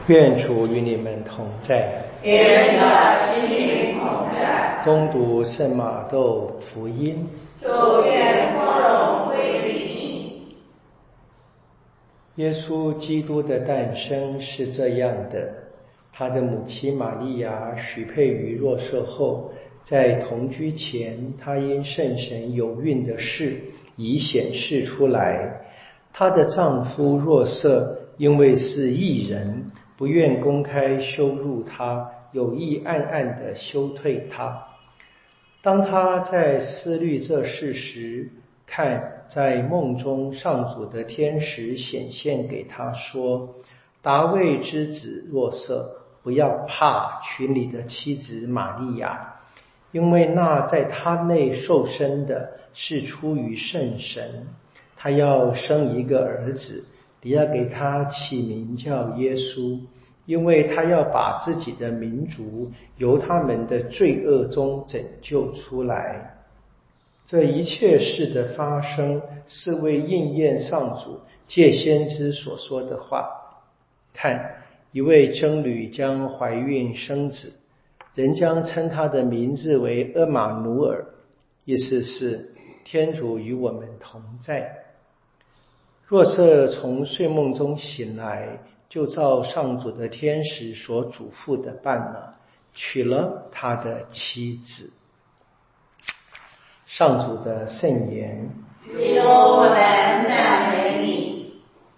愿主与你们同在， 愿你的心灵同在。 恭读圣马窦福音。 主愿光荣归于你。 耶稣基督的诞生是这样的：他的母亲玛利亚许配于若瑟后，在同居前，她因圣神有孕的事已显示出来。她的丈夫若瑟因为是义人，不愿公开羞辱她，有意暗暗地休退她。当他在思虑这事时，看，在梦中上主的天使显现给他说：大卫之子若瑟，不要怕娶你的妻子玛利亚，因为那在他内受生的是出于圣神，他要生一个儿子，你要给他起名叫耶稣，因为他要把自己的民族由他们的罪恶中拯救出来。这一切事的发生，是为应验上主借先知所说的话。看，一位僧侣将怀孕生子，人将称他的名字为厄玛努尔，意思是天主与我们同在。若瑟从睡梦中醒来，就照上主的天使所嘱咐的办了，娶了他的妻子。上主的圣言。 基督，我们赞美你。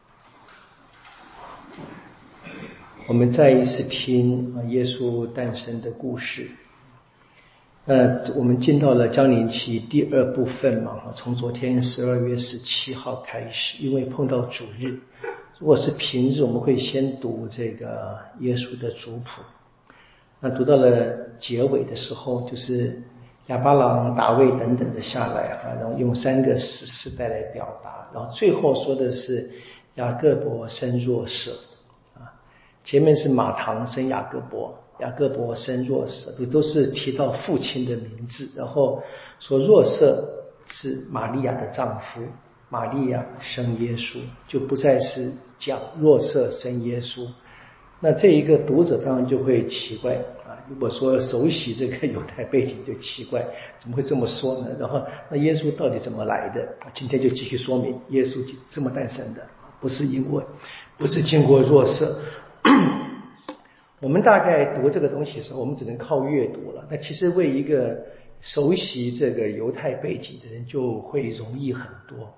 我们再一次听耶稣诞生的故事。我们进到了将临期第二部分嘛，从昨天12月17号开始，因为碰到主日，如果是平日，我们会先读这个耶稣的族谱。那读到了结尾的时候，就是亚巴郎、大卫等等的下来然后用3个世代来表达，然后最后说的是雅各伯生若瑟前面是马堂生雅各伯，雅各伯生若瑟，都是提到父亲的名字，然后说若瑟是玛利亚的丈夫，玛利亚生耶稣，就不再是讲若瑟生耶稣。那这一个读者当然就会奇怪如果说熟悉这个犹太背景就奇怪，怎么会这么说呢？然后那耶稣到底怎么来的？今天就继续说明，耶稣这么诞生的，不是经过若瑟。我们大概读这个东西的时候，我们只能靠阅读了。那其实为一个熟悉这个犹太背景的人就会容易很多。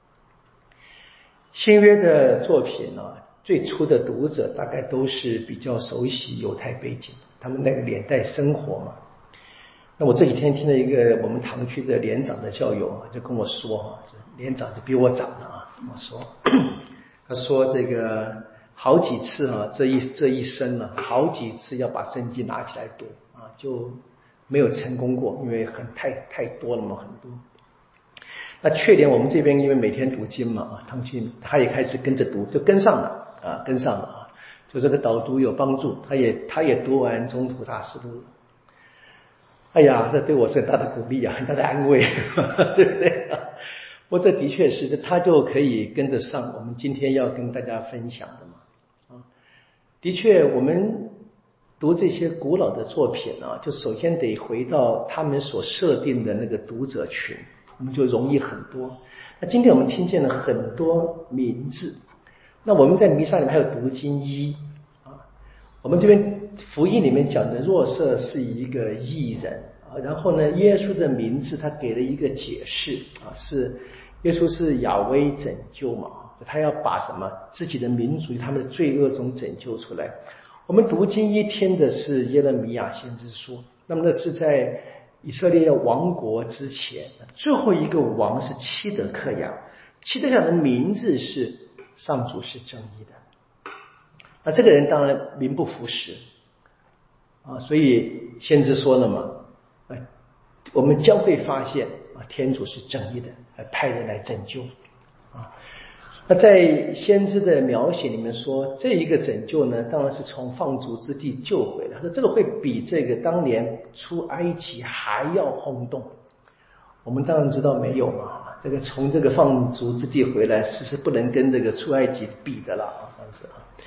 新约的作品最初的读者大概都是比较熟悉犹太背景，他们那个年代生活嘛。那我这几天听了一个我们堂区的连长的教友就跟我说连长就比我长了跟我说，他说这个好几次这一生好几次要把圣经拿起来读就没有成功过，因为太多了嘛，很多。那去年我们这边因为每天读经嘛堂区他也开始跟着读，就跟上了就这个导读有帮助，他也读完中途大师录了。哎呀，这对我是很大的鼓励很大的安慰对不对不过这的确是他就可以跟得上我们今天要跟大家分享的嘛的确我们读这些古老的作品就首先得回到他们所设定的那个读者群，我们就容易很多。那今天我们听见了很多名字，那我们在弥撒里面还有读经一我们这边福音里面讲的若瑟是一个义人然后呢耶稣的名字他给了一个解释是耶稣是亚威拯救嘛，他要把什么自己的民族他们的罪恶中拯救出来。我们读经一听的是耶勒米亚先知书，那么那是在以色列亡国之前，最后一个王是七德克雅，七德克雅的名字是上主是正义的。那这个人当然名不符实所以先知说了嘛我们将会发现天主是正义的，派人来拯救那在先知的描写里面说，这一个拯救呢当然是从放逐之地救回来，他说这个会比这个当年出埃及还要轰动。我们当然知道没有嘛，这个从这个放逐之地回来是不能跟这个出埃及比的了这样子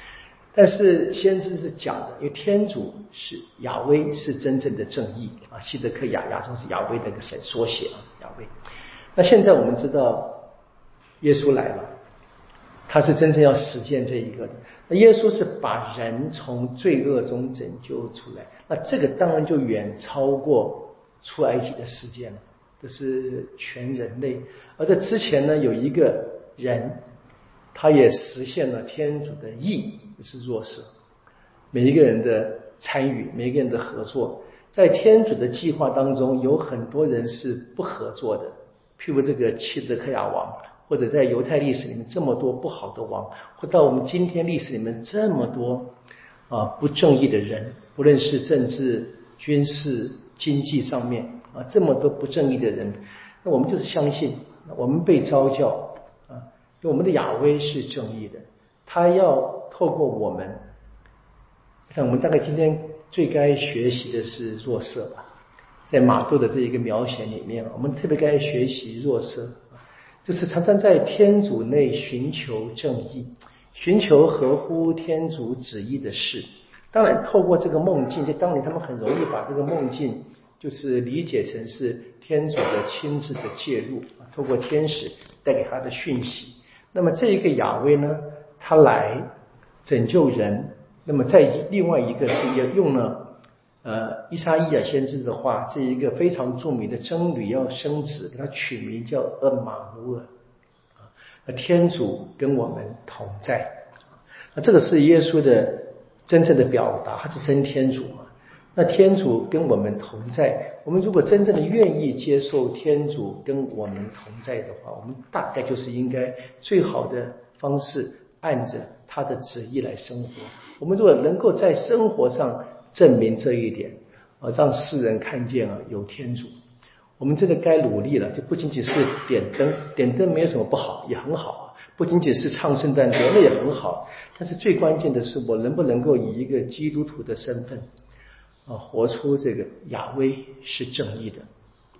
但是先知是讲的，因为天主是雅威是真正的正义啊，西德克雅中是雅威的一个缩写啊，雅威。那现在我们知道耶稣来了，他是真正要实践这一个的。那耶稣是把人从罪恶中拯救出来，那这个当然就远超过出埃及的事件了，这是全人类。而在之前呢，有一个人，他也实现了天主的义，是弱势。每一个人的参与，每一个人的合作，在天主的计划当中，有很多人是不合作的。譬如这个西德克雅王，或者在犹太历史里面这么多不好的王，或到我们今天历史里面这么多不正义的人，不论是政治、军事、经济上面这么多不正义的人，那我们就是相信，我们被召叫因为我们的雅威是正义的，他要透过我们，像我们大概今天最该学习的是若瑟吧，在马窦的这一个描写里面，我们特别该学习若瑟，就是常常在天主内寻求正义，寻求合乎天主旨意的事。当然透过这个梦境，在当年他们很容易把这个梦境就是理解成是天主的亲自的介入，透过天使带给他的讯息。那么这一个雅威呢，他来拯救人，那么在另外一个是也用了伊撒伊亚先知的话，这一个非常著名的真理要生子，给他取名叫厄马努尔，天主跟我们同在。那这个是耶稣的真正的表达，他是真天主嘛？那天主跟我们同在，我们如果真正的愿意接受天主跟我们同在的话，我们大概就是应该最好的方式按着他的旨意来生活。我们如果能够在生活上证明这一点让世人看见有天主，我们真的该努力了。就不仅仅是点灯没有什么不好，也很好不仅仅是唱圣诞歌，那也很好。但是最关键的是，我能不能够以一个基督徒的身份活出这个雅威是正义的。